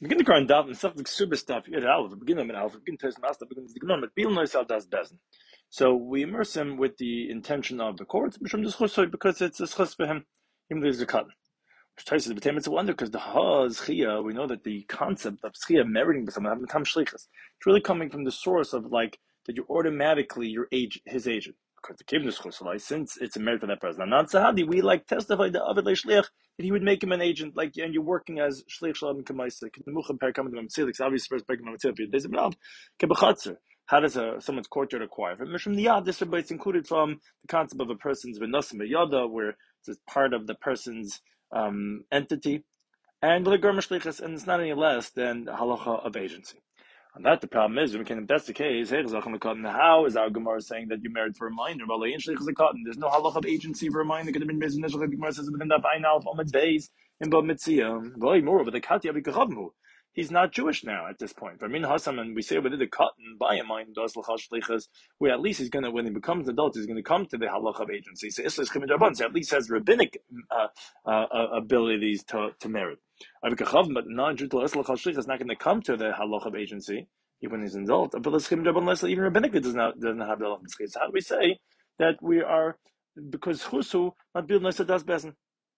Begin the current daf and stuff like super stuff. You get Aleph, begin them in Aleph, begin to master, begin the Gemara, but Biel knows how does bezen. So we immerse him with the intention of the court, because it's a schus for him, even though he's a cut. It's a wonder because the schia, we know that the concept of schia meriting someone, it's really coming from the source of like that you automatically your age his agent. Because the kibnus chushalai, since it's a merit for that person. Not sahadi, we like testify the avid shliach that he would make him an agent, like and you're working as shliach shalom kamaisa. Kemucham per kamad mamtzilik. Obviously, first per kamad mamtzilik. There's a b'lav kebachatzer. How does someone's courtyard acquire? From Mishum Niyad, this but it's included from the concept of a person's v'nosim yada, where it's part of the person's entity, and it's not any less than halacha of agency. And that the problem is, if that's the case, how is our Gemara saying that you married for a minor? There's no halacha of agency for a minor. Could have been the Gemara says within that fine alpha days in Bab Mitziyah. Moreover, the Katya Bikachavmu. He's not Jewish now at this point. I mean, Hassam, and we say we did the cotton by a mind does l'chashlichas, where at least he's going to, when he becomes an adult, he's going to come to the halacha of agency. So Islas Chimid Rabban, so at least has rabbinic abilities to merit. But non-Jew is not going to come to the halacha of agency even when he's an adult. Unless even rabbinically doesn't have the halacha of agency. So how do we say that we are because Husu not build nice does bezen?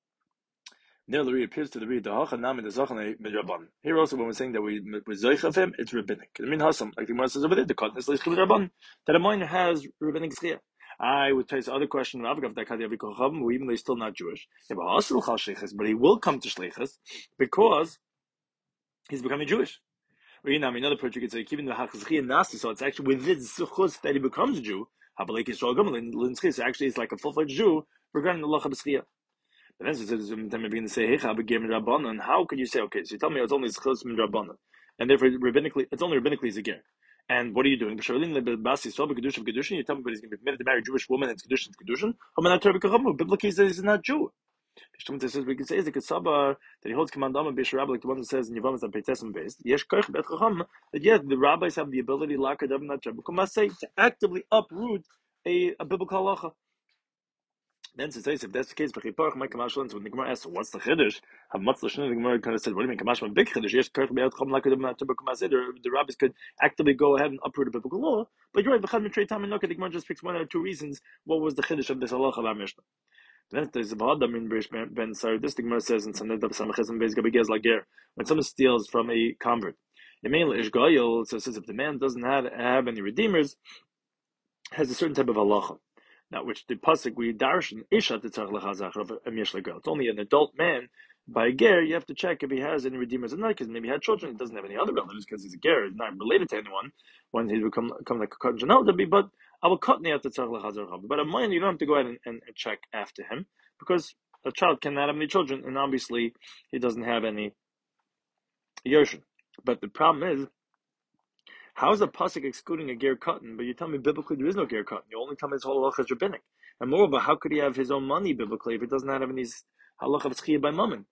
Nearly appears to the read the hacha nami the zachanei midrabban. Here also, when we're saying that we zoich of him, it's rabbinic. I mean, hasam like the Gemara says over there, the cotton is like midrabban that a minor has rabbinic zchiyah. I would take the other question of that even though he's still not Jewish. But he will come to shlichus because he's becoming Jewish. Another approach you could say, keeping the hachzchiyah nasi, so it's actually within zuchus that he becomes a Jew. Actually, it's like a full-fledged Jew regarding the lacha b'schiyah. But then it begin to say, and how could you say, okay, so you tell me it's only schos min rabbanon, and therefore rabbinically, it's only rabbinically zigir. And what are you doing? You tell me, but he's going to be permitted to marry a Jewish woman and it's kedushin. Biblically, he's not Jew. Says we can say is the Kesaba that he holds commandama b'sharab like the one that says in Yevamos that Peitzim based. Yesh koich bet chacham that yes, the rabbis have the ability to actively uproot a biblical halacha. Then it says if that's the case, when the Gemara asks, "What's the chiddush?" Have matzah the Gemara kind of said, "What do you mean kamash one big chiddush?" Yes, the rabbis could actively go ahead and uproot a biblical law. But you're right. The Gemara just picks one or two reasons. What was the chiddush of this halacha of our Mishnah? Then there's a Bahadam in Ben Sardis. The Gemara says in Sanad Samachas Beis Gabigez Lager when someone steals from a convert. The mainly Ishgayel says if the man doesn't have any redeemers, has a certain type of halacha. Now, which the pasuk we darshan isha tetzach lechazach of a mishla girl. It's only an adult man. By a ger, you have to check if he has any redeemers or not, because maybe he had children. He doesn't have any other relatives because he's a ger, he's not related to anyone. When he become like a cotton but I will cut near the but a minor, you don't have to go ahead and check after him because a child cannot have any children, and obviously he doesn't have any yershin. But the problem is, how is a pasuk excluding a ger cotton? But you tell me biblically there is no ger cotton. You only tell me his whole halacha is rabbinic. And moreover, how could he have his own money biblically if he doesn't have any halacha of tzchiyah by mammon,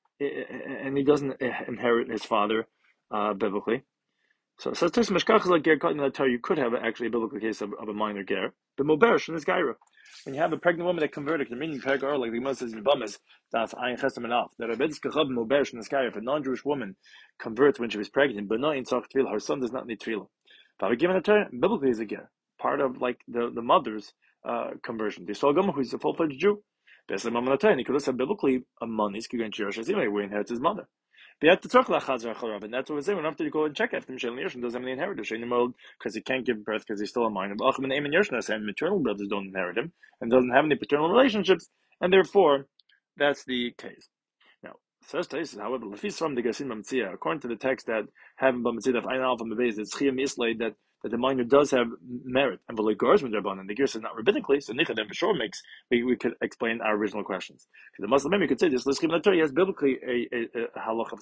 and he doesn't inherit his father biblically? So meshkach is like ger cotton. That tell you could have actually a biblical case of a minor ger. The moberish in this gaira. When you have a pregnant woman that converted, the meaning like the Gemara says in Bamas, that's ayin chesem enough. That a bedskachab moberish in this gaira, if a non-Jewish woman converts when she was pregnant, but not in tzach tefillah, her son does not need tefillah. But given a turn, biblically is a ger, part of like the mother's conversion. The Yisrael who's a full-fledged Jew, basically mama natan, he could have said biblically a man is going to Yerush anyway, where he inherits his mother. And that's what we're saying. We don't have to go and check after Michelle Yershon doesn't have any inheritance because he can't give birth because he's still a minor. And maternal brothers don't inherit him and doesn't have any paternal relationships, and therefore that's the case. Now, first case, however, according to the text that having b'mitzvah ein alpha mebez it's chiyam islay that the minor does have merit, and the gear is not rabbinically, so nichadem for sure makes we could explain our original questions. Because the Muslim maybe could say this: he has biblically a halacha of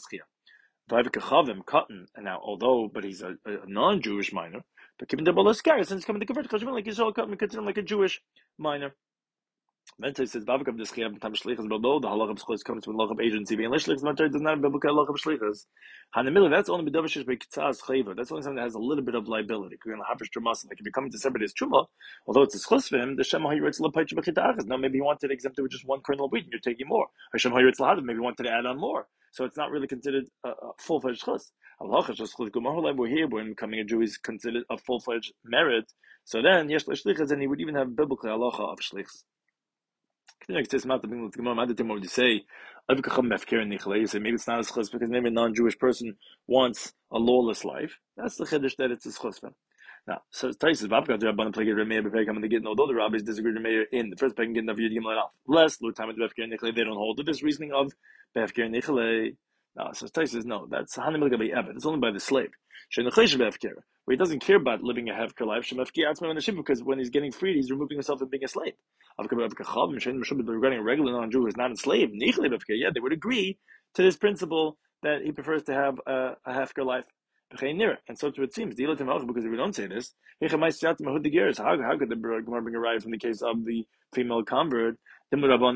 schiyah. Cotton, and now but he's a non-Jewish minor, but given the balaskar since coming to convert, like Yisrael cotton, we consider him like a Jewish minor. Then it says, "Bavik of this chiyah b'tam shlichus below the halacha of shlichus comes from halacha of agency. Being shlichus matter does not have biblical halacha of shlichus. Hanamila, that's only b'davashish b'kitzas chayva. That's only something that has a little bit of liability. You're going to hafish trumas, like if you're coming to separate his truma, although it's a schus for him, the shem hayiritz lepaych b'chitachas. Now maybe he wanted to exempt it with just one kernel of wheat, and you're taking more. Or shem hayiritz lahadav, maybe he wanted to add on more. So it's not really considered a full-fledged chus. We're here when becoming a Jew is considered a full-fledged merit. So then, yesh l'shlichas, and he would even have biblical halacha of shlichs. You say, maybe it's not a schus because maybe a non-Jewish person wants a lawless life. That's the chiddush that it's a schus. Now, so Taisus Vavka Rabban Plegid Remeir Befek I'm getting although the rabbis disagree with Remeir in the first Pekin getting David Gimel off. Less Lutam Befker Nichle, they don't hold to this reasoning of Befker Nichle. No, so Taisus no, that's Hanim Gabi Evet. It's only by the slave. Shenachlesh Befker, where he doesn't care about living a hefker life. Shemafki Atzma Nashim, because when he's getting freed, he's removing himself from being a slave. Regarding a regular non-Jew who is not a slave, Nichle Befker, yeah, they would agree to this principle that he prefers to have a hefker life. And so it seems, because if we don't say this, how could the Gemara bring a riot from the case of the female convert? That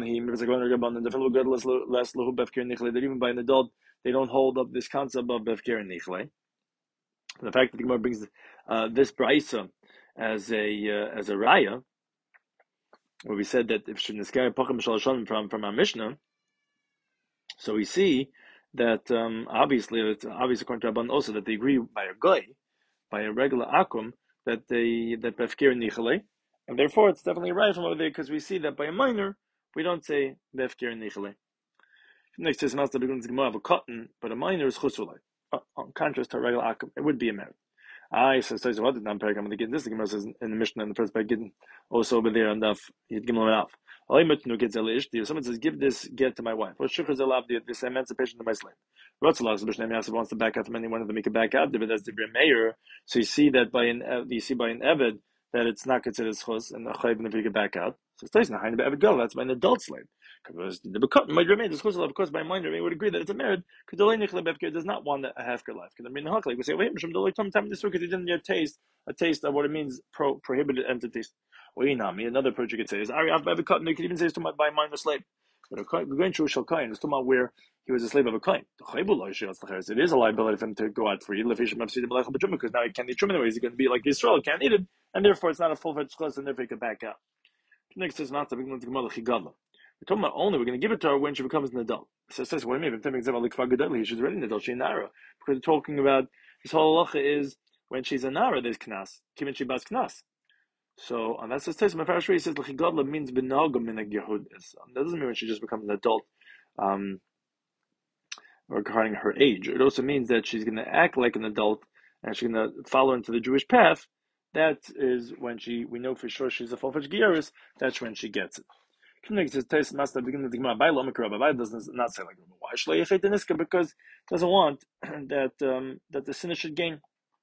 even by an adult, they don't hold up this concept of Befker and Nichle. The fact that the Gemara brings this Braisa as a raya, where we said that if from our Mishnah, so we see that obviously it's obvious according to Rabban also that they agree by a guy, by a regular akum, that befkir nichale, and therefore it's definitely right from over there because we see that by a minor we don't say befkir nichale. Next to Master begins to have a cotton, but a minor is chusulai. On contrast to a regular akum, it would be a merit. So what did I'm going to get this? The Gemara says in the Mishnah in the first parak, also over there on the Yid Gimel Enough. Someone says, give this get to my wife. What shukr zelav this emancipation to my slave. Rotzalach wants to back out from anyone of them, he can back out. But that's the Meir. So you see that by an Eved that it's not considered schus and the chayv if you can back out. So it's not behind the Eved girl. That's by an adult slave. Because the becut might remain the schus of course by mind would agree that it's a merit because the leinichle befker does not want a hefker life. Because I mean like we say wait from the time this because he didn't yet taste a taste of what it means prohibited entities. Another approach you could say is Ari Av Bevet you could even say it's talking about by minor slave. But we're going through Shal Kain, it's talking about where he was a slave of a Kain. It is a liability for him to go out free, because now he can't eat Truma anyway, he's going to be like Yisrael, can't eat it, and therefore it's not a full-fledged class, and therefore he can back out. Next is not the we're talking about only we're going to give it to her when she becomes an adult. So it says, what do you mean? She's already an adult, she's Nara. Because we're talking about this whole halacha is when she's a Nara, there's Knas. Kimin she bas Knas. So, and that's what it says. He says L'chigadla means benagam minag Yehud. That doesn't mean when she just becomes an adult, regarding her age. It also means that she's going to act like an adult and she's going to follow into the Jewish path. That is when we know for sure she's a full-fledged Gyaris. That's when she gets it. It says does not say like why Shleichet because it doesn't want that the sinner should gain.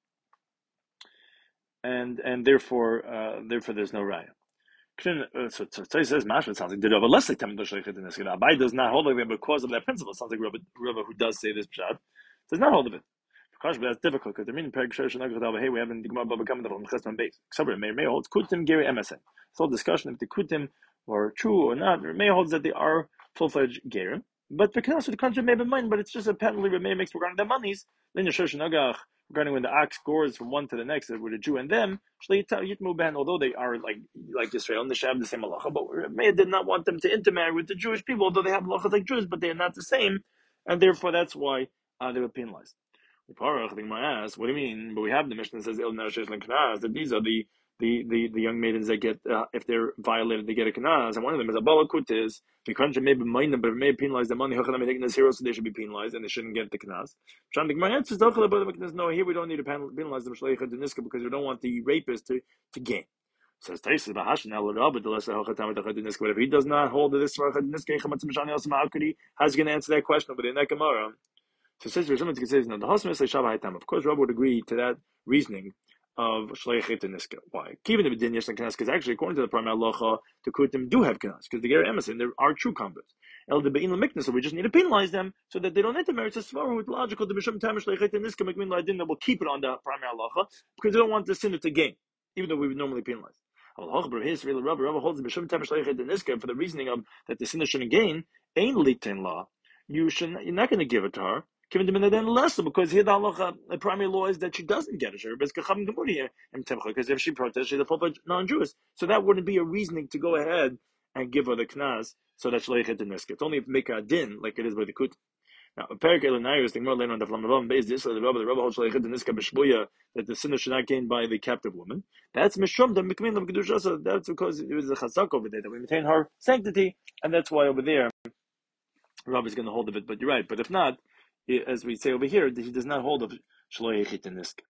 And therefore there's no raya. So it says Mashma sounds like but less like Abai does not hold of it because of that principle. It sounds like Rabba who does say this pshat does not hold of it. But that's difficult because the meaning Perek Shor hey we haven't Gemara Baba coming from Chesman base. Except may holds Kutim Geri MSN. It's all discussion if the Kutim are true or not. May holds that they are full-fledged Gerim. But the Knas of the country may be mine, but it's just apparently May makes regarding their monies. Then Shor regarding when the ox gores from one to the next with a Jew and them, although they are like Israel and they should have the same halacha, but Meir did not want them to intermarry with the Jewish people, although they have halachas like Jews, but they are not the same, and therefore that's why they were penalized. The Gemara asks, what do you mean? But we have the Mishnah that says that these are the young maidens that get if they're violated they get a kanas, and one of them is a balakutis. The country may be minor, but may penalize the money. So they should be penalized and they shouldn't get the kanas. No, here we don't need to penalize them because we don't want the rapist to gain. Says Taisus but if he does not hold this, how's he going to answer that question? But in that Gemara. So it says no. The Hosmer of course, Rabbi would agree to that reasoning of Shleichet and Niska. Why? Even the B'din Yesh and Kanas, because actually, according to the Primary Halacha, the Kutim do have Kanas, because the Ger Emerson, there are true converts. El the Be'in Lamikna, so we just need to penalize them so that they don't intermarry. It's a Svarah with logical, the B'sham Tam Shleichet and Niska, Mekmin Ladin, that will keep it on the Primary Halacha, because they don't want the sinner to gain, even though we would normally penalize. Rabbi holds the B'sham Tam Shleichet and Niska for the reasoning of that the sinner shouldn't gain, ain't Litin law. You're not going to give it to her. Then less because here the primary law is that she doesn't get a share because if she protests, she's a full-fledged non-Jewish. So that wouldn't be a reasoning to go ahead and give her the knas so that she get the niska. It's only if make a din like it is by the kut. Now, Perik Elinayos, the more later on the Flamabam based this, the Rabba holds Shleichit in Niska B'Shbuya, that the sinner should not gain by the captive woman. That's Mishum, the Mikmin of Kedusha, so that's because it was a Chazak over there, that we maintain her sanctity, and that's why over there, Rabba is going to hold of it, but you're right. But if not, as we say over here, he does not hold of Shleichit in Niska.